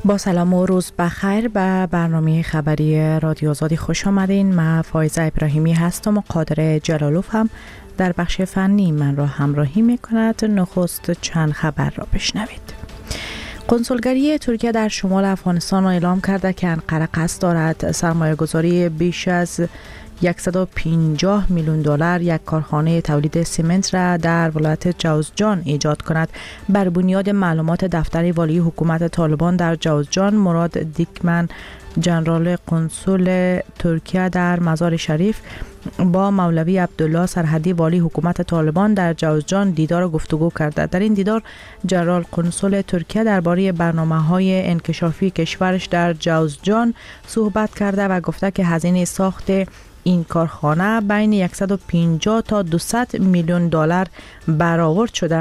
با سلام و روز بخیر به برنامه خبری رادیو آزادی خوش آمدین. من فایزه ابراهیمی هستم و قادر جلالوف هم در بخش فنی من را همراهی می کند. نخست چند خبر را بشنوید. کنسولگری ترکیه در شمال افغانستان اعلام کرده که انقره قصد دارد سرمایه گذاری بیش از 150 میلیون دلار یک کارخانه تولید سمنت را در ولایت جوزجان ایجاد کند. بر بنیاد معلومات دفتر والی حکومت طالبان در جوزجان، مراد دیکمن، جنرال کنسول ترکیه در مزار شریف، با مولوی عبدالله سرحدی والی حکومت طالبان در جوزجان دیدار و گفتگو کرده. در این دیدار جنرال کنسول ترکیه درباره برنامه‌های انکشافی کشورش در جوزجان صحبت کرده و گفته که هزینه ساخت این کارخانه بین 150 تا 200 میلیون دلار برآورد شده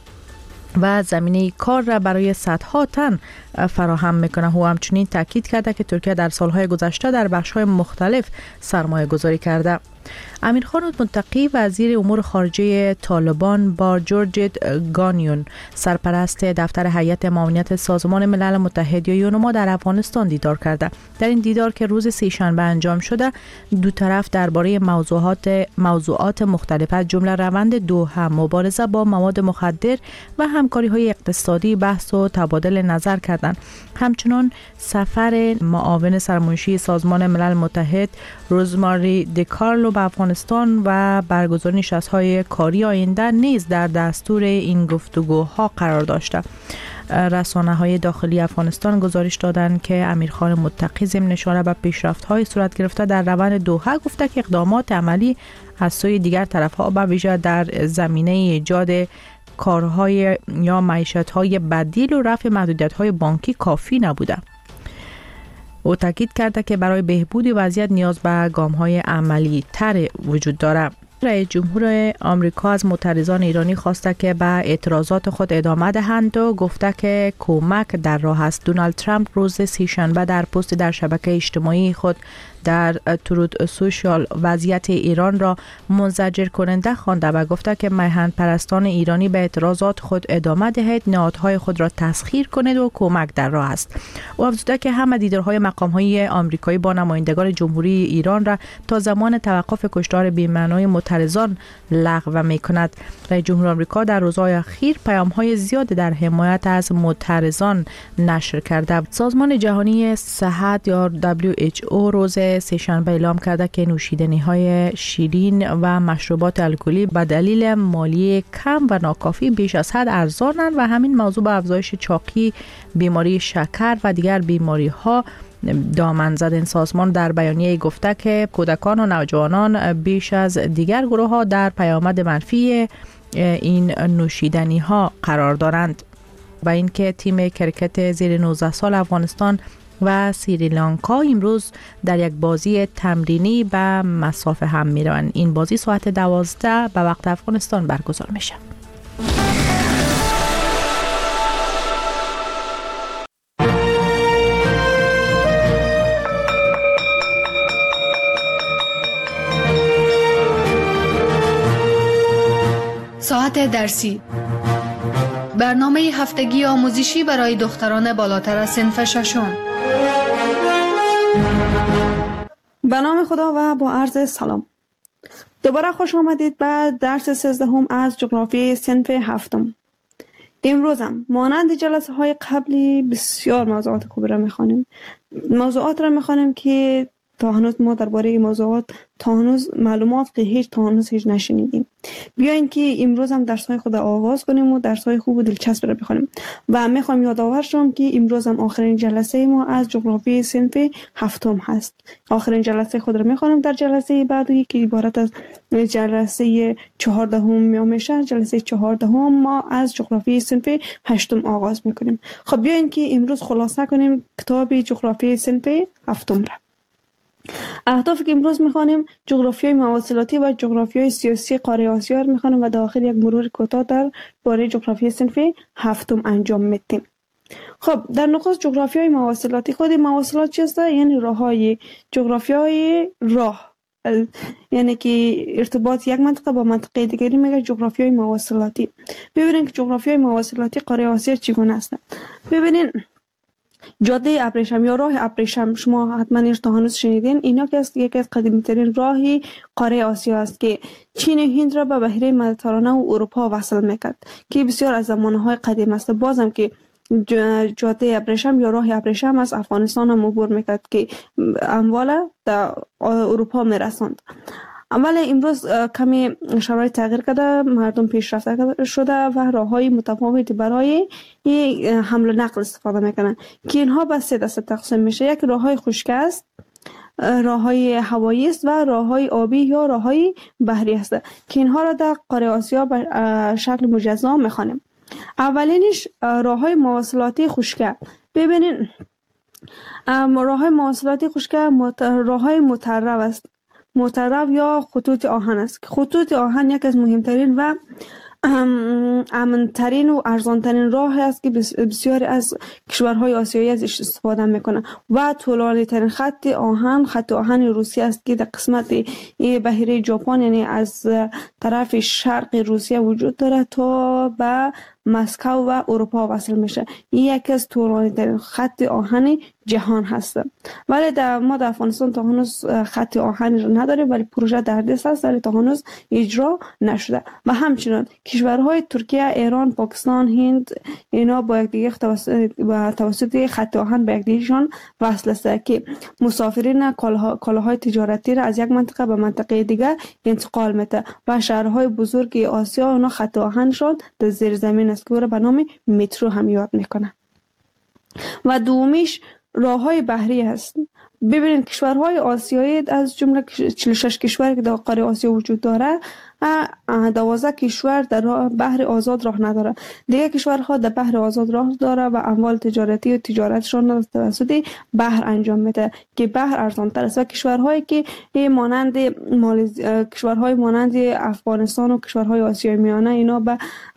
و زمینه کار را برای صدها تن فراهم میکنه. او همچنین تاکید کرده که ترکیه در سالهای گذشته در بخش‌های مختلف سرمایه گذاری کرده. امیرخان متقی وزیر امور خارجه طالبان با جورج گانیون، سرپرست دفتر هیئت معاونت سازمان ملل متحد یا یونما در افغانستان دیدار کرده. در این دیدار که روز سه‌شنبه انجام شده، دو طرف درباره موضوعات مختلف از جمله روند دوحه، مبارزه با مواد مخدر و همکاری‌های اقتصادی بحث و تبادل نظر کردند. همچنین سفر معاون سرمنشی سازمان ملل متحد روزماری دیکارلو به افغانستان و برگزاری نشست‌های کاری آینده نیز در دستور این گفتگوها قرار داشته. رسانه‌های داخلی افغانستان گزارش دادند که امیرخان متقی ضمن اشاره به پیشرفت‌های صورت گرفته در روند دوحه گفته که اقدامات عملی از سوی دیگر طرف‌ها به ویژه در زمینه ایجاد کارهای یا معیشت‌های بدیل و رفع محدودیت‌های بانکی کافی نبوده. او تاکید کرده که برای بهبود وضعیت نیاز به گام‌های عملی تر وجود دارد. رئیس جمهور آمریکا از معترضان ایرانی خواسته که به اعتراضات خود ادامه دهند و گفته که کمک در راه است. دونالد ترامپ روز سه‌شنبه در پست در شبکه اجتماعی خود در ترود سوشال وضعیت ایران را منزجر کننده خوانده و گفته که میهن پرستان ایرانی به اعتراضات خود ادامه دهید، نهادهای خود را تسخیر کنید و کمک در راه است. او افزوده که همه دیدارهای مقام‌های آمریکایی با نمایندگان جمهوری ایران را تا زمان توقف کشتار بی‌معنای معترضان لغو می‌کند. رئیس جمهور آمریکا در روزهای اخیر پیام‌های زیاد در حمایت از معترضان نشر کرده. سازمان جهانی صحت یا WHO روز سه‌شنبه اعلام کرده که نوشیدنی‌های شیرین و مشروبات الکلی به دلیل مالیه کم و ناکافی بیش از حد ارزانند و همین موضوع به افزایش چاقی، بیماری شکر و دیگر بیماری‌ها دامن زد. این سازمان در بیانیه گفته که کودکان و نوجوانان بیش از دیگر گروه‌ها در پیامد منفی این نوشیدنی‌ها قرار دارند و اینکه تیم کرکت زیر 19 سال افغانستان و سریلانکا امروز در یک بازی تمرینی به مصاف هم میروند. این بازی ساعت 12 به وقت افغانستان برگزار میشه. ساعت درسی، برنامه هفتگی آموزشی برای دختران بالاتر از صنف ششم. به نام خدا و با عرض سلام. دوباره خوش آمدید به درس 13 از جغرافی صنف هفتم. امروز هم مانند جلسه های قبلی بسیار موضوعات خوب را میخوانیم. موضوعات را میخوانیم که تا هنوز ما درباره موضوعات تا هنوز معلومات که تا هنوز هیچ نشنیدیم. بیاین که امروز هم درس های خود آغاز کنیم و درس های خوب و دلچسب را بخونیم. و میخوام یادآور شم که امروز هم آخرین جلسه ما از جغرافی صنف هفتم هست. آخرین جلسه خود را میخوانیم در جلسه بعدی که عبارت از جلسه 14 میشه. جلسه 14 ما از جغرافی صنف هشتم آغاز میکنیم. خب بیاین که امروز خلاصه کنیم کتاب جغرافی صنف هفتم را. اهدافی که امروز میخوانیم جغرافیای مواصلاتی و جغرافیای سیاسی قاره آسیا رو میخوانیم و در آخر یک مرور کوتاه در باره جغرافیای صنف هفتم انجام میدیم. خب در نخست جغرافیای مواصلاتی. خود مواصلات چیست؟ یعنی راههای جغرافیای راه، یعنی که ارتباط یک منطقه با منطقه دیگری میگه جغرافیای مواصلاتی. ببینید که جغرافیای مواصلاتی قاره آسیا چگونه است. ببینید جاده ابریشم یا راه ابریشم، شما حتما این تا هنوز شنیدین. اینا که یکی از قدیمی ترین راهی قاره آسیا است که چین و هند را به بحیره مدیترانه و اروپا وصل میکرد که بسیار از زمانهای قدیم است. بازم که جاده ابریشم یا راه ابریشم از افغانستان هم عبور میکرد که اموال در اروپا میرساند. ولی امروز کمی شرایط تغییر کرده، مردم پیشرفته شده و راههای متفاوتی برای حمل و نقل استفاده میکنن که اینها به 3 دسته تقسیم میشه. یک راههای خشک است، راههای هوایی است و راههای آبی یا راههای بحری است که اینها را در قاره آسیا به شکل مجزا میخوانیم. اولینش راههای مواصلاتی خشک. ببینین راههای مواصلاتی خشک راههای مطرب است. مطرب یا خطوط آهن است. خطوط آهن یک از مهمترین و امن‌ترین و ارزان‌ترین راه است که بسیاری از کشورهای آسیایی ازش استفاده میکنند و طولانی‌ترین خط آهن روسیه است که در قسمت بحیره ژاپن، یعنی از طرف شرق روسیه وجود داره تا به مسکو و اروپا وصل میشه. این یکی از طولانی‌ترین خط آهن جهان هست. ولی ما در افغانستان تا هنوز خط آهنی رو نداریم، ولی پروژه در دست است ولی تا هنوز اجرا نشده. و همچنین کشورهای ترکیه، ایران، پاکستان، هند اینا با یکدیگه توسط خط آهن به یکدیگهشان وصل است که مسافرین کالاهای تجارتی را از یک منطقه به منطقه دیگر انتقال میده و شهرهای بزرگ آسیا اونا خط آهنشان در زیر زمین است که به نام مترو هم یاد میکنه. و دومیش راههای بحری هست. ببینید کشورهای آسیایی از جمله 46 کشور که در قاره آسیا وجود داره، 12 کشور در بحر آزاد راه نداره. دیگه کشورها در بحر آزاد راه داره و اموال تجارتی و تجارتشان توسط بحر انجام میده که بحر ارزان‌تر است. و کشورهایی که کشورهای مانند افغانستان و کشورهای آسیای میانه اینا به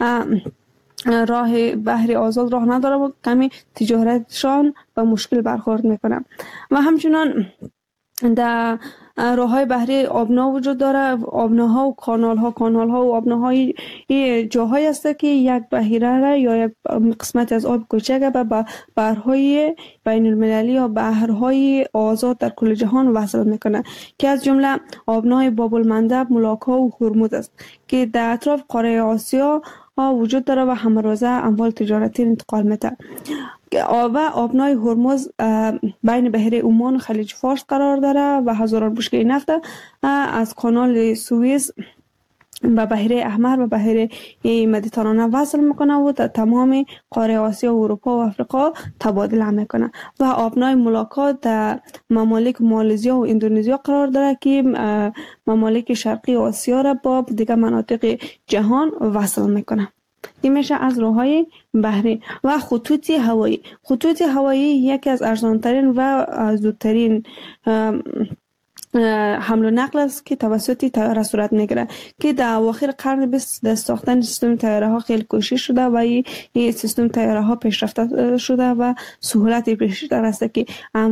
راه بحر آزاد راه نداره و کمی تجارتشان به مشکل برخورد میکنه. و همچنان در راههای بحری آبنا وجود داره. آبناها و کانالها و آبناهای جاهایی است که یک بحیره را یا یک قسمت از آب کوچک به بحرهای بین المللی یا بحرهای آزاد در کل جهان وصل میکنه که از جمله آبنای باب المندب، ملاکا و هرمز است که در اطراف قاره آسیا وجود داره و همروزه اموال تجارتی انتقال میده. و آبنای هرمز بین بحیره عمان و خلیج فارس قرار داره و هزاران بشکه نفت از کانال سوئیس به بحیره احمر و بحیره مدیترانه وصل میکنه و در تمام قاره آسیا و اروپا و افریقا تبادله میکنه. و آبنای ملاکا در ممالک مالزیا و اندونزیا قرار داره که ممالک شرقی آسیا را با دیگر مناطق جهان وصل میکنه. این میشه از راههای بحری. و خطوط هوایی. خطوط هوایی یکی از ارزانترین و زودترین حمل و نقل است که توسط طیاره صورت میگیره که در اواخر قرن 20 در ساختن سیستم طیاره ها خیلی کوشش شده و این سیستم طیاره ها پیشرفته شده و سهولت بیشتر است که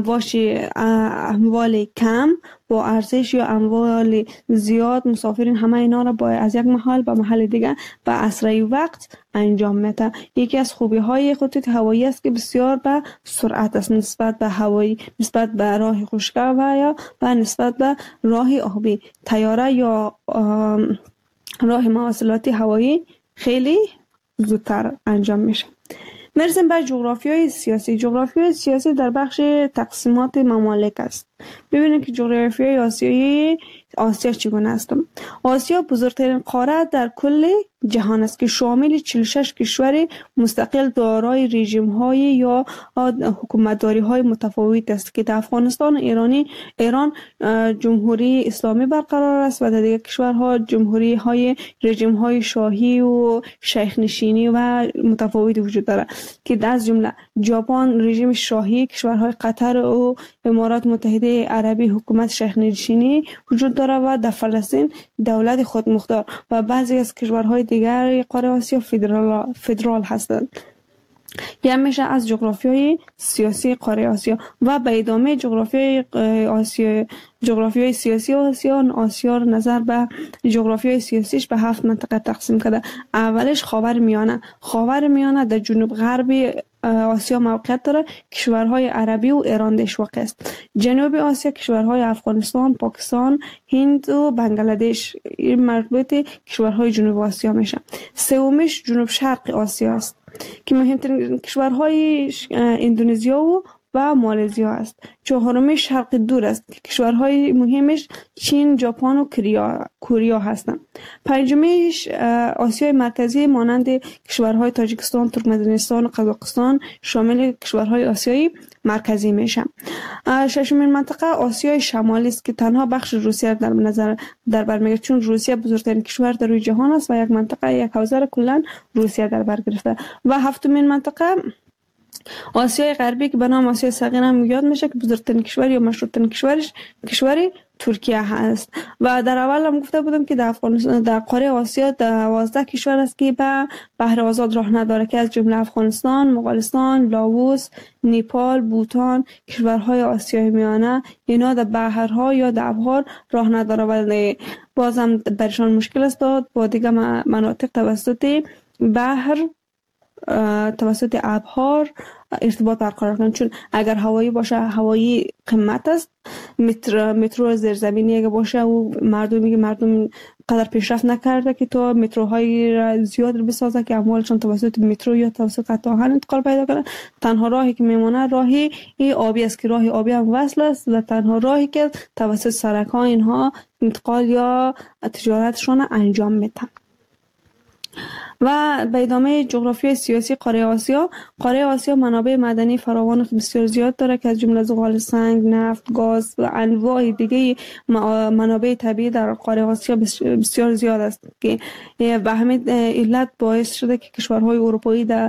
اموال کم با ارزش یا اموال زیاد مسافرین همه اینا را باید از یک محل به محل دیگر به اسرع وقت انجام میده. یکی از خوبی های خطوط هوایی است که بسیار به سرعت است نسبت به هوایی، نسبت به راه خشک و یا به نسبت به راه آبی. طیاره یا راه مواصلاتی هوایی خیلی زودتر انجام میشه. میرسیم به جغرافیای سیاسی. جغرافیای سیاسی در بخش تقسیمات ممالک است. ببینید که جغرافیای آسیا چگونه است. آسیا بزرگترین قاره در کل جهان است که شامل 46 کشور مستقل دارای رژیم‌های یا حکومتداری‌های متفاوت است که در افغانستان و ایران جمهوری اسلامی برقرار است و در دیگر کشورها جمهوری‌های رژیم‌های شاهی و شیخ نشینی و متفاوتی وجود دارد که از جمله ژاپن رژیم شاهی، کشورهای قطر و امارات متحده عربی حکومت شیخ نشینی وجود دارد و در فلسطین دولت خودمختار و بعضی از کشورهای دیگر قاره آسیا فدرال هستند. یه میشه از جغرافیای سیاسی قاره آسیا. و به ادامه جغرافیای سیاسی آسیا نظر به جغرافیای سیاسیش به 7 منطقه تقسیم کرده. اولش خاور میانه در جنوب غربی آسیا موقعیت داره. کشورهای عربی و ایران دیش واقع است. جنوب آسیا کشورهای افغانستان، پاکستان، هند و بنگلادش این مربوط کشورهای جنوب آسیا میشه. سومیش جنوب شرق آسیا است که مهمترین کشورهای اندونزیا و مالزیا است. چهارمیش شرق دور است که کشورهای مهمش چین، ژاپن و کره هستند. پنجمیش آسیای مرکزی مانند کشورهای تاجیکستان، ترکمنستان و قزاقستان شامل کشورهای آسیای مرکزی میشن. ششمین منطقه آسیای شمالی است که تنها بخش روسیه در نظر بر میگیرد، چون روسیه بزرگترین کشور در روی جهان است و یک منطقه یک حوزه را کلا روسیه در بر گرفته. و هفتمین منطقه آسیای غربی که به نام آسیای صغیر هم یاد میشه که بزرگترین کشور یا مشهورترین کشور ترکیه هست. و در اول هم گفته بودم که در قاره آسیا 12 کشور است که به بحر آزاد راه نداره که از جمله افغانستان، مغولستان، لاوس، نیپال، بوتان، کشورهای آسیای میانه اینا در بحرها یا در ابحار راه نداره و بازم برشان مشکل است با دیگه مناطق توسط بحر توسط ابحار ارتباط برقرار کنند، چون اگر هوایی باشه هوایی قیمت است، مترو زیرزمینی اگه باشه و مردم قدر پیشرفت نکرده که تو متروهای زیاد بسازه که اموالشان توسط مترو یا توسط قطع آهن انتقال پیدا کنه. تنها راهی که میمونه راهی آبی است که راه آبی هم وصل است و تنها راهی که توسط سرک‌ها اینها انتقال یا تجارتشون انجام میدن. و به ادامه جغرافی سیاسی قاره آسیا منابع معدنی فراوان بسیار زیاد داره که از جمله زغال سنگ، نفت، گاز و انواع دیگه منابع طبیعی در قاره آسیا بسیار زیاد است که به همین علت باعث شده که کشورهای اروپایی در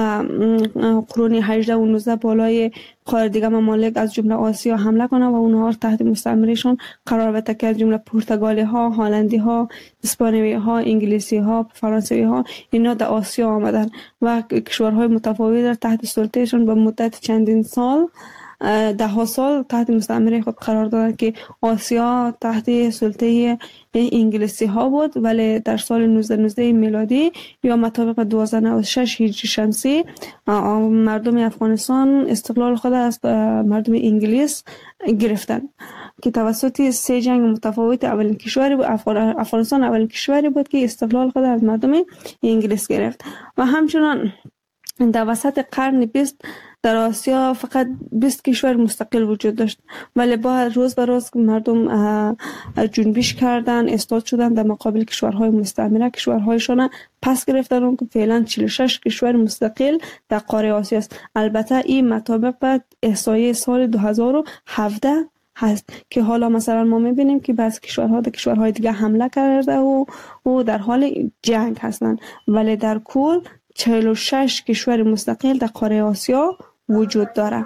قرون 18 و 19 بالای قاره دیگه ممالک از جمله آسیا حمله کنه و اونها تحت مستعمرهشون قرار بده که از جمله پرتغالی ها، هلندی ها، اسپانیایی ها، انگلیسی ها، فرانسوی ها اینا در آسیا آمدن و کشورهای متفاوت در تحت سلطهشون به مدت چندین سال 10 سال تحت مستعمره خود قرار دادن که آسیا تحت سلطه انگلیسی ها بود، ولی در سال 1919 میلادی یا مطابق 1296 هجری شمسی مردم افغانستان استقلال خود از مردم انگلیس گرفتن که توسط 3 جنگ متفاوت اولین کشوری بود. افغانستان اولین کشوری بود که استقلال خود از مردم انگلیس گرفت و همچنان در وسط قرن 20 در آسیا فقط 20 کشور مستقل وجود داشت، ولی با روز به روز مردم جنبش کردن، استاد شدن در مقابل کشورهای مستعمره، کشورهایشان پس گرفتن که فعلا 46 کشور مستقل در قاره آسیا است. البته این مطابق به احصایه سال 2017 هست که حالا مثلا ما میبینیم که بعضی کشورها در کشورهای دیگه حمله کرده و در حال جنگ هستند، ولی در کل 46 کشور مستقل در قاره آسیا وجود داره.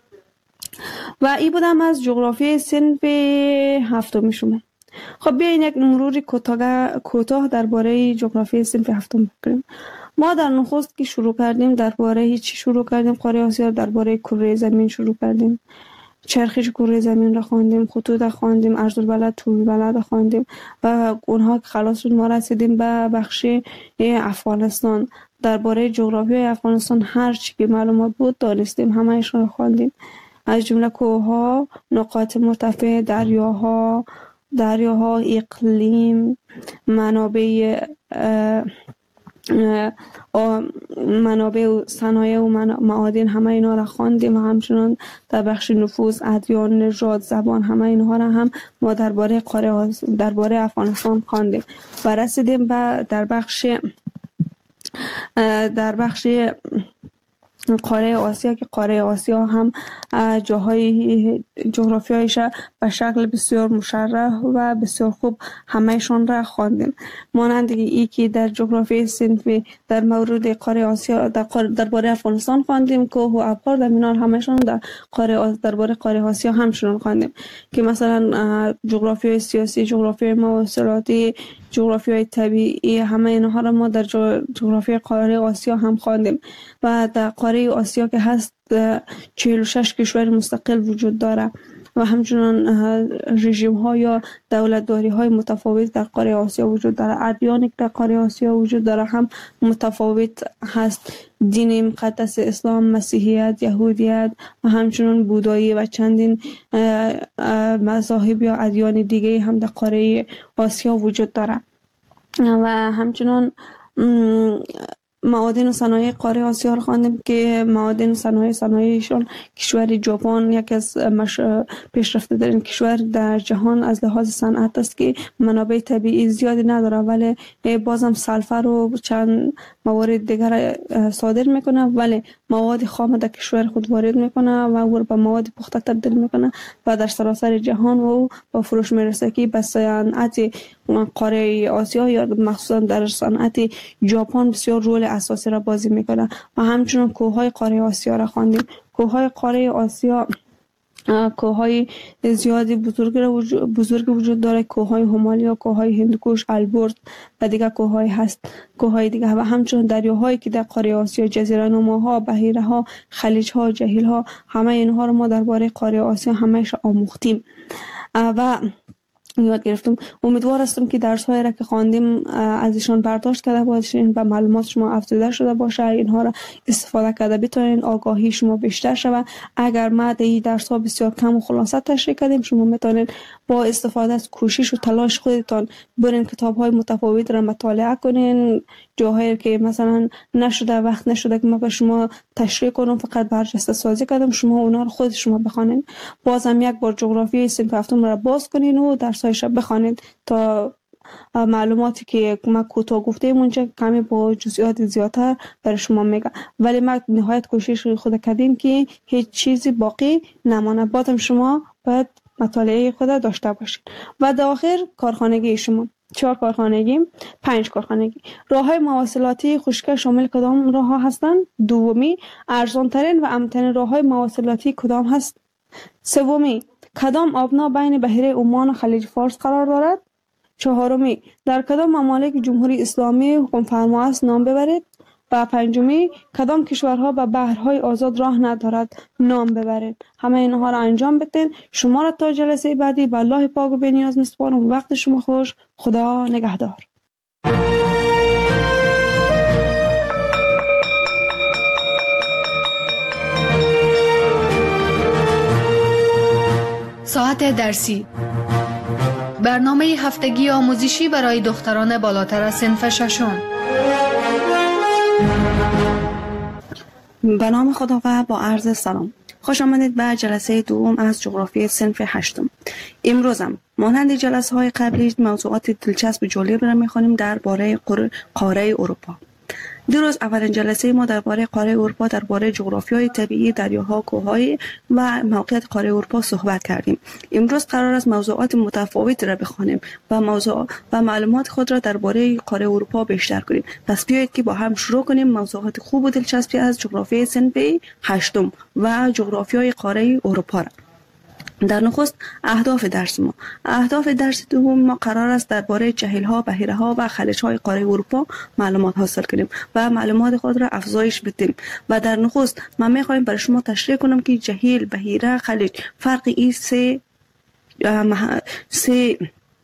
و این بودم از جغرافی صنف هفتم شما. خب بیاین یک مروری کوتاه درباره جغرافی صنف هفتم بکنیم. ما در نخست که شروع کردیم درباره چی شروع کردیم؟ قاره آسیا درباره کره زمین شروع کردیم. چرخش کره زمین را خواندیم، خطوط را خواندیم، عرض البلد، طول البلد را خواندیم و اونها که خلاص شد ما رسیدیم به بخش افغانستان. درباره جغرافی افغانستان هر چی که معلومات بود دانستیم، همه‌شون رو خواندیم، از جمله کوه‌ها، نقاط مرتفع، دریاها، اقلیم، منابع و صنایع و معادن، همه اینا را خواندیم و همچنان در بخش نفوذ، ادیان، نژاد، زبان، همه اینها را هم ما درباره افغانستان خواندیم و رسیدیم به در بخش قاره آسیا که قاره آسیا هم جاهای جغرافیایش به شکل بسیار مشرح و بسیار خوب همهشون را خواندیم. مانند ای که در جغرافی صنفی در مورد قاره آسیا درباره افغانستان خواندیم، کوه و ابحار در مینار همهشون درباره قاره آسیا همشون خواندیم که مثلا جغرافی سیاسی، جغرافی مواصلاتی، جغرافی طبیعی، همه اینها را ما در جغرافی قاره آسیا هم خواندیم و در قاره آسیا که هست 46 کشور مستقل وجود داره و همچنان رژیم ها یا دولتداری های متفاوت در قاره آسیا وجود داره. ادیانی که در قاره آسیا وجود داره هم متفاوت هست. دین مقدس اسلام، مسیحیت، یهودیت و همچنان بودایی و چندین مذاهب یا ادیان دیگه هم در قاره آسیا وجود داره. و همچنان معادن و صنایع قاره آسیا رو خواندیم که معادن و صنایعشون کشور ژاپن یکی از پیشرفته ترین کشور در جهان از لحاظ صنعت است که منابع طبیعی زیادی نداره، ولی بازم سلفر و چند موارد دیگر صادر میکنه، ولی مواد خام در کشور خود وارد میکنه و او به مواد پخته تبدیل میکنه و در سراسر جهان و با فروش میرسه که به صنعت قاره آسیا یا مخصوصا در صنعت ژاپن بسیار رول اساسی را بازی میکنه. و همچنین کوههای قاره آسیا را خواندیم. کوههای قاره آسیا کوههای زیادی بزرگ وجود داره. کوههای همالیا، کوههای هندوکش، البرز و دیگر کوههای هست. کوههای دیگر و همچنین دریاهایی که در قاره آسیا، جزیره نماها، بحیره ها، خلیج ها، جهیل ها، همه اینها رو ما درباره قاره آسیا همه‌اش آموختیم و یاد گرفتم. امیدوار هستم که درس هایی را که خواندیم از ایشان برداشت کرده باشین و معلومات شما افزوده شده باشه، اینها را استفاده کرده بتونین آگاهی شما بیشتر شود. اگر ما در این درس ها بسیار کم و خلاصه تشریح کردیم، شما میتونین با استفاده از کوشش و تلاش خودتان برین کتاب های متفاوت را مطالعه کنین. جاهایی که مثلا نشده، وقت نشده که ما به شما تشریح کنم، فقط برجسته سازی کردم، شما اونا رو خود شما بخونین. بازم یک بار جغرافیای صنف هفتم را باز کنین و درسایش را بخونین تا معلوماتی که ما کوتاه گفتیم اونجا کمی با جزئیات زیادتر برای شما میگم، ولی ما نهایت کوشش خود کردیم که هیچ چیزی باقی نمانه. بازم شما باید مطالعه خود داشته باشین. و در آخر کارخانگی شما 4 کارخانگی، 5 کارخانگی. راه‌های مواصلاتی خشک شامل کدام راه‌ها هستند؟ دومی، ارزان‌ترین و امن‌ترین راه‌های مواصلاتی کدام هست؟ سومی، کدام آبنا بین بحیره عمان و خلیج فارس قرار دارد؟ چهارمی، در کدام ممالک جمهوری اسلامی حکم فرما است؟ نام ببرید. و پنجمی، کدام کشورها به بحرهای آزاد راه ندارد؟ نام ببرید. همه اینها را انجام بدین. شما را تا جلسه بعدی به الله پاک و بی‌نیاز می‌سپارم. وقت شما خوش. خدا نگهدار. ساعت درسی، برنامه هفتگی آموزشی برای دختران بالاتر از صنف ششم. به نام خدا و با عرض سلام. خوش آمدید به جلسه دوم از جغرافی صنف هشتم. امروزم مانند جلسه های قبلی موضوعات دلچسب جالب را می‌خوانیم درباره قاره اروپا. دیروز اولین جلسه ما درباره قاره اروپا، درباره جغرافیای طبیعی، دریاها، کوههای و موقعیت قاره اروپا صحبت کردیم. امروز قرار است موضوعات متفاوتی را بخوانیم و معلومات خود را درباره قاره اروپا بیشتر کنیم. پس بیایید که با هم شروع کنیم موضوعات خوب و دلچسبی از جغرافیای صنف هشتم و جغرافیای قاره اروپا را. در نخست اهداف درس دوم ما قرار است درباره جهیل‌ها، بحیره‌ها و خلیج‌های قاره اروپا معلومات حاصل کنیم و معلومات خود را افزایش بدیم. و در نخست من می‌خوایم برای شما تشریح کنم که جهیل، بحیره، خلیج فرق این سه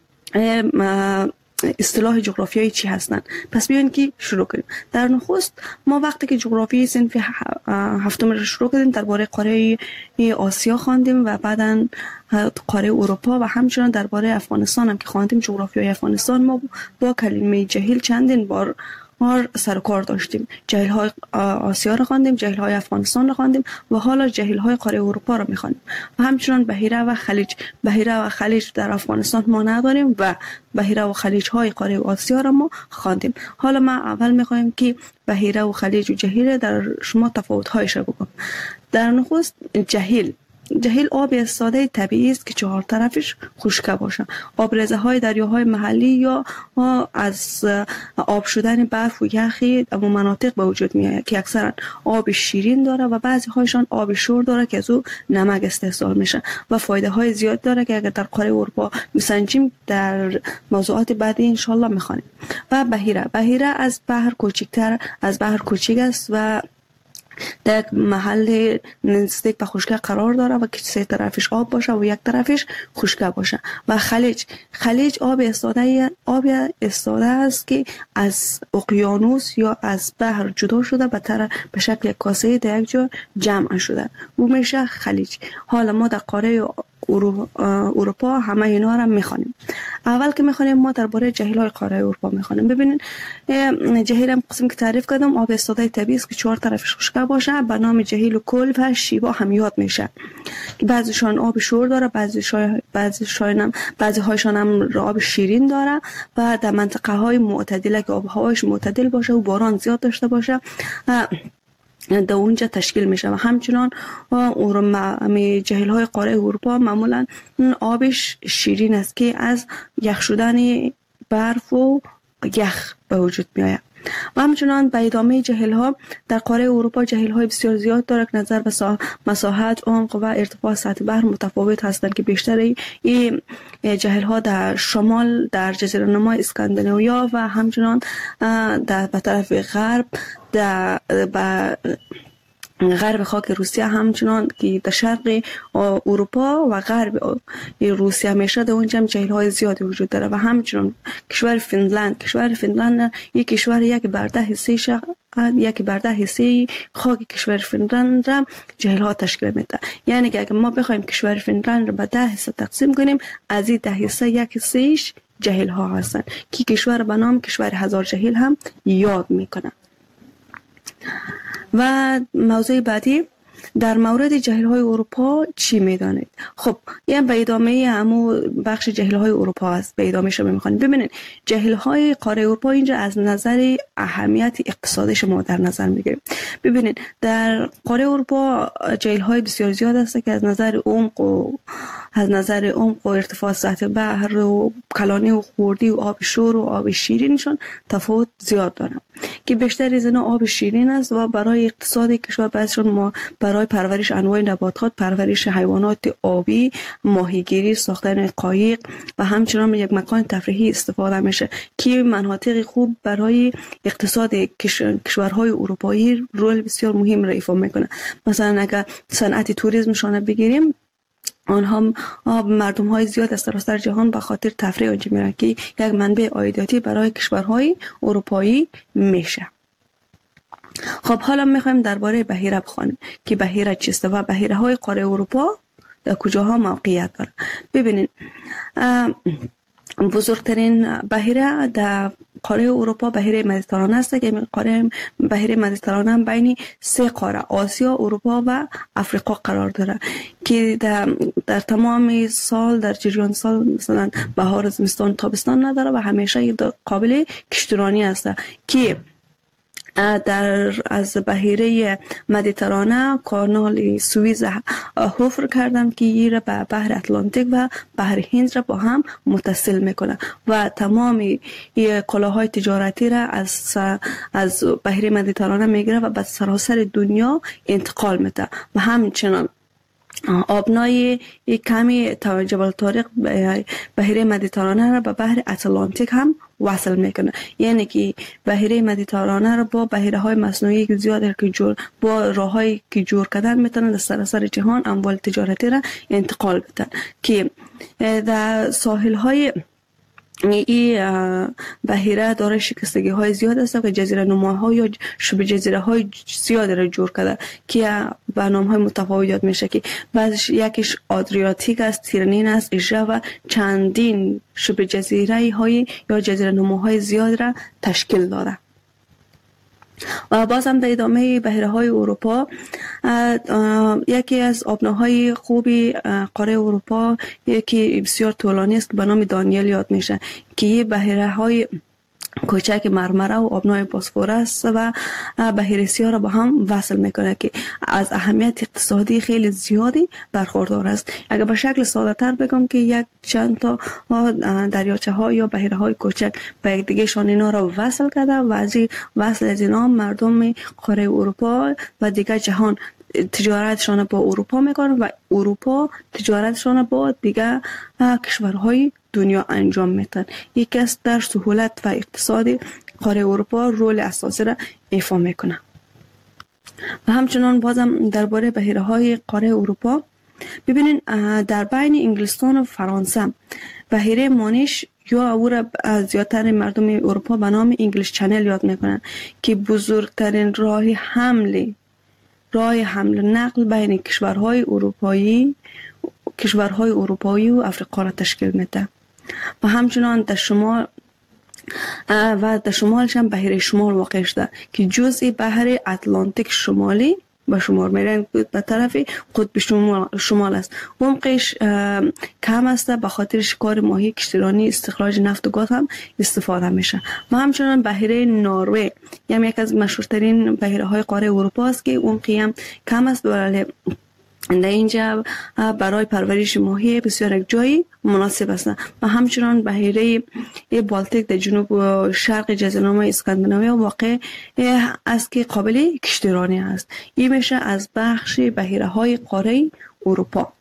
اصطلاح جغرافیایی چی هستند. پس بیاین که شروع کنیم. در نخست ما وقتی که جغرافیای صنف هفتم را شروع کردیم درباره قاره آسیا خواندیم و بعداً قاره اروپا و همچنین درباره افغانستان هم که خواندیم. جغرافیای افغانستان ما با کلمه جهیل چندین بار سر و کار داشتیم. جهیل های آسیا را خواندیم، جهیل های افغانستان را خواندیم و حالا جهیل های قاره اروپا را می‌خوانیم. و همچنین بحیره و خلیج. بحیره و خلیج در افغانستان ما نداریم و بحیره و خلیج های قاره آسیا را ما خواندیم. حالا ما اول می‌خوایم که بحیره و خلیج و جهیل در شما تفاوت هایش را بگم. در نخست جهیل آب ساده طبیعی است که 4 طرفش خشک باشه. آبریزه های دریاهای محلی یا از آب شدن برف و یخی در مناطق به وجود میاد که اکثرا آب شیرین داره و بعضی هایشان آب شور داره که از او نمک استحصال میشه و فایده های زیاد داره که اگر در قاره اروپا میسنجیم در موضوعات بعدی ان شاء الله میخوانیم. و بحیره از بحر کوچک است و در یک محل نزدیک به خشکی قرار داره و که سه طرفش آب باشه و یک طرفش خشکی باشه. و خلیج آب استاده است که از اقیانوس یا از بحر جدا شده به شکل کاسه در یک جا جمع شده، او میشه خلیج. حالا ما در قاره اروپا همه اینا را میخوانیم. اول که میخوانیم ما درباره جهیل‌های قاره اروپا میخوانیم. ببینید جهیل هم قسم که تعریف کردم آب استاده طبیعی است که 4 طرفش خشک باشه، به نام جهیل کل و شیوا هم یاد میشه. بعضیشان آب شور داره، بعضی هایشان هم آب شیرین داره و در منطقه های معتدله که آب هواش معتدل باشه و باران زیاد داشته باشه در اونجا تشکیل میشه. و همچنان جهیل های قاره اروپا معمولا آبش شیرین است که از یخ شدن برف و یخ به وجود می آید. و همچنان به ادامه جهیل ها در قاره اروپا جهیل های بسیار زیاد دارد که نظر به مساحت، عمق و ارتفاع سطح بحر متفاوت هستند که بیشتر این جهیل ها در شمال در جزیره نما اسکاندیناویا و همچنان در به طرف غرب غرب خاک روسیه، همچنان که در شرق اروپا و غرب روسیه میشه در اونجا هم جهیل های زیادی وجود داره. و همچنان کشور فنلاند یک کشور یک بر ده حصه خاک کشور فنلاند را جهیل ها تشکیل میده. یعنی که اگر ما بخوایم کشور فنلاند را به 10 حصه تقسیم کنیم، از این 10 حصه یک حصهش جهیل ها هستند که کشور به نام کشور هزار جهیل هم یاد میکنه. و موضوع بعدی در مورد جهیل های اروپا چی میدانید؟ خب این به ادامه همو بخش جهیل های اروپا است، به ادامه شما میخوانید. ببینید جهیل های قاره اروپا اینجا از نظر اهمیت اقتصادی شما در نظر میگیریم. ببینید در قاره اروپا جهیل های بسیار زیاد است که از نظر عمق و ارتفاع سطح بحر و کلانی و خوردی و آب شور و آب شیرینشون تفاوت زیاد داره که بیشتر از اینا آب شیرین است و برای اقتصاد کشور بعضشون ما برای پرورش انواع نباتات، پرورش حیوانات آبی، ماهیگیری، ساختن قایق و همچنان یک مکان تفریحی استفاده میشه که مناطق خوب برای اقتصاد کشورهای اروپایی رول بسیار مهم را ایفا میکنه. مثلا اگر صنعت توریسمشون بگیریم، آنها مردم های زیاد از سراسر جهان به خاطر تفریح آنجا میرن که یک منبع عایداتی برای کشورهای اروپایی میشه. خب حالا میخوایم درباره بحیره بخوانیم که بحیره چیست و بحیره های قاره اروپا در کجاها موقعیت داره. ببینید بزرگترین بحیره در قاره اروپا بحیره مدیترانه است که بحیره مدیترانه بین 3 قاره آسیا، اروپا و افریقا قرار داره که در تمام سال در جریان سال مثلا بهار، زمستان، تابستان نداره و همیشه قابل کشتیرانی است که از بحیره مدیترانه کانال سوئیز حفر کردم که این را به بحر اتلانتیک و بحر هند را با هم متصل میکنه و تمام کالاهای تجارتی را از بحیره مدیترانه میگیره و به سراسر دنیا انتقال میده. و همچنان آبنای کمی جبل طارق بحیره مدیترانه را به بحر اتلانتیک هم وصل میکنه. یعنی که بحیره مدیترانه را با بحیره های مصنوعی که زیاد که با راههایی که جور کردن میتونن در سراسر جهان اموال تجارتی را انتقال بدن که در ساحل های این بحیره داره شکستگی های زیاد است که جزیره نماها یا شبه جزیره های زیاد را جور کرده که به نام های متفاوت یاد میشه که بعضش یکیش آدریاتیک است، تیرنین است، ایژه و چندین شبه جزیره های یا جزیره نماهای زیاد را تشکیل داره. و باز هم در ادامه بحیره های اروپا یکی از آبناهای خوبی قاره اروپا یکی بسیار طولانی است که به نام دانیل یاد میشه که بحیره های کوچک مرمره و آبنای بوسفورس و بحیره سیاه را با هم وصل میکنه که از اهمیت اقتصادی خیلی زیادی برخوردار است. اگر به شکل ساده تر بگم که یک چند تا دریاچه ها یا بحیره های کوچک به یک دیگه شان اینا را وصل کرده و از وصل از اینا مردم قاره اروپا و دیگه جهان تجارتشان با اروپا میکنن و اروپا تجارتشان با دیگه کشورهای دنیا انجام میدن. یکی از در سهولت و اقتصاد قاره اروپا رول اساسی را ایفا میکنه. و همچنان بازم درباره بحیره های قاره اروپا ببینین، در بین انگلستان و فرانسه بحیره مانیش یا او را زیادتر مردم اروپا به نام انگلیش چنل یاد میکنن که بزرگترین راه حمل نقل بین کشورهای اروپایی و افریقا را تشکیل میده. و همچنان در شمال در شمالش هم بحیره شمال واقع شده که جزء بحر اتلانتیک شمالی به شمار میرن، به طرف قطب شمال است. عمقش کم است، به خاطر شکار ماهی، کشتیرانی، استخراج نفت و گاز هم استفاده میشه. و همچنان بحیره نروژ یعنی یک از مشهورترین بحیره های قاره اروپا است که عمقی هم کم است، ولی در اینجا برای پرورش ماهی بسیار یک جایی مناسب است. و همچنان بحیره بالتیک در جنوب و شرق جزیره اسکاندیناویا واقع است که قابل کشتیرانی است. این میشه از بخش بحیره های قاره اروپا.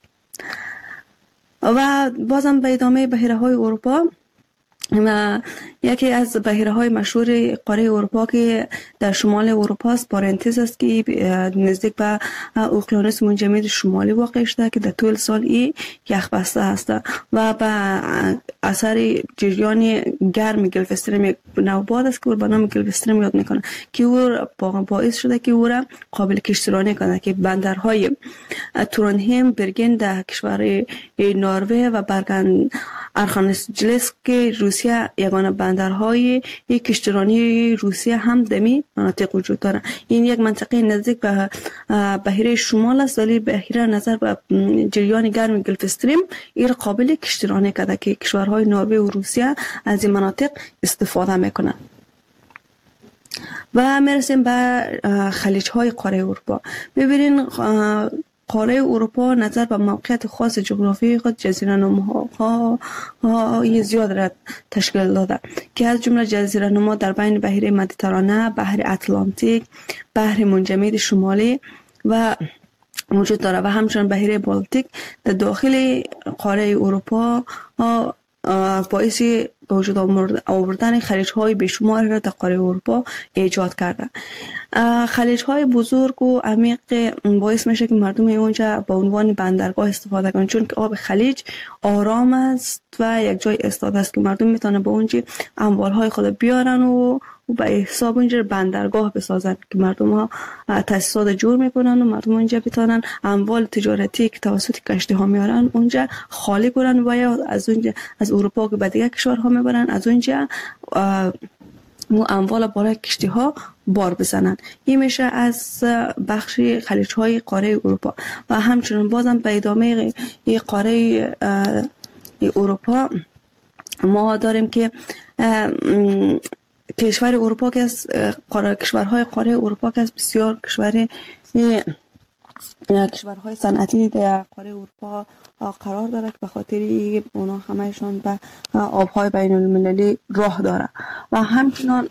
و بازم به ادامه بحیره های اروپا، و یکی از بحیره های مشهور قاره اروپا که در شمال اروپا است پارنتز است که نزدیک به اقیانوس منجمد شمالی واقع شده که در طول سال یخبسته است و به اثر جریان گرم گلف استریم نو باد است که به نام گلف استریم یاد میکنه که او باعث شده که او را قابل کشتیرانی کنه که بندرهای تورنهیم، برگن در کشور نروژ و برگن ارخانجلسک که روسیه یگانه بندرهای کشتیرانی روسیه هم دمی مناطق وجود داره. این یک منطقه نزدیک به بحیره شمال است، ولی بحیره نظر به جریان گرم گلف استریم این قابل کشتیرانی کرده که کشورهای نروژ و روسیه از این مناطق استفاده میکنند. و میرسیم به خلیج های قاره اروپا. ببینین قاره اروپا نظر به موقعیت خاص جغرافیایی خود جزیره نما زیاد را تشکیل داده که از جمله جزیره نما در بین بحیره مدیترانه، بحر اتلانتیک، بحر منجمد شمالی و وجود داره و همچنین بحیره بالتیک در داخل قاره اروپا باعث به وجود آوردن خلیج های بیشمار را در قاره اروپا ایجاد کرده. خلیج های بزرگ و عمیق باعث میشه که مردم اونجا به عنوان بندرگاه استفاده کنند، چون که آب خلیج آرام است و یک جای ایستاده است که مردم میتونن به اونجا اموال های خود بیارن و به حساب اونجا بندرگاه بسازن که مردم ها تاسیسات جور میکنن و مردم اونجا بتونن اموال تجارتی که توسط کشتی ها میارن اونجا خالی کنن و یا از اونجا از اروپا که به دیگه کشورها میبرن از اونجا اموال بالای کشتی ها بار بزنن. این میشه از بخش خلیج های قاره اروپا. و همچنین بازم به ادامه قاره اروپا ما داریم که کشور اروپا که از کشورهای قاره اروپا که از بسیار کشورهای صنعتی در قاره اروپا قرار داره که به خاطر اونا همهشان به آبهای بین المللی راه داره. و همچنان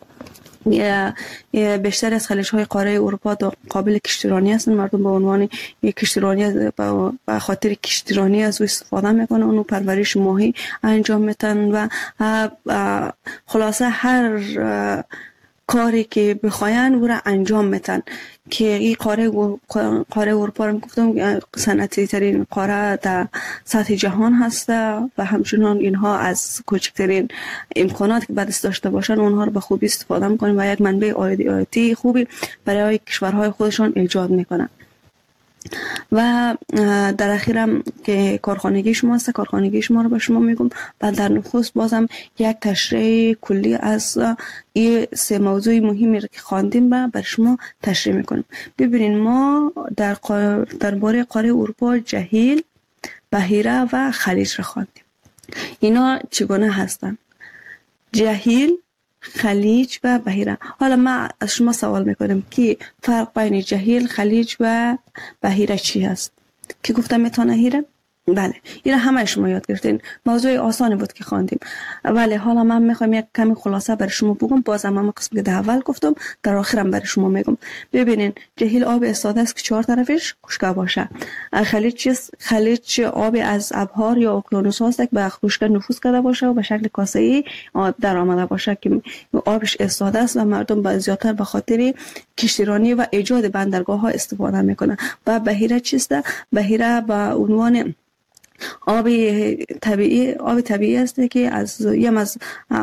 بیشتر از خلیج های قاره اروپا قابل کشتیرانی هستند. مردم به عنوان کشتیرانی به خاطر کشتیرانی از او استفاده میکنن، اونو پرورش ماهی انجام میتن و خلاصه هر کاری که بخواین او را انجام میتن که این قاره اروپا رو گفتم صنعتی ترین قاره در سطح جهان هست و همچنان اینها از کوچکترین امکانات که بعدش داشته باشن اونها رو به خوبی استفاده میکنن و یک منبع عایداتی خوبی برای کشورهای خودشان ایجاد میکنن. و در اخیرم که کارخانگی شما است، کارخانگی شما رو به شما میگم و در نخست بازم یک تشریح کلی از این سه موضوع مهمی که خواندیم بر شما تشریح میکنیم. ببینید ما درباره قاره اروپا جهیل، بحیره و خلیج رو خواندیم. اینا چگونه هستند؟ جهیل، خلیج و بحیره. حالا ما از شما سوال میکنم که فرق بین جهیل، خلیج و بحیره چی هست؟ که گفتم میتونه هیره؟ بله این همه شما یاد گرفتین. موضوع آسانی بود که خواندیم، ولی حالا من میخوام یک کمی خلاصه برای شما بگم. بازم من قسم که در اول گفتم در آخرم برای شما میگم. ببینین جهیل آب استاده است که 4 طرفش خشک باشه. خلیج آب از ابحار یا اقیانوس هاست که به خشک نفوذ کرده باشه و به شکل کاسه‌ای در آمده باشه که آبش استاده است و مردم زیادتر به خاطر کشتیرانی و ایجاد بندرگاه ها استفاده میکنن. و بحیره چیست؟ بحیره به عنوان آب طبیعی است که از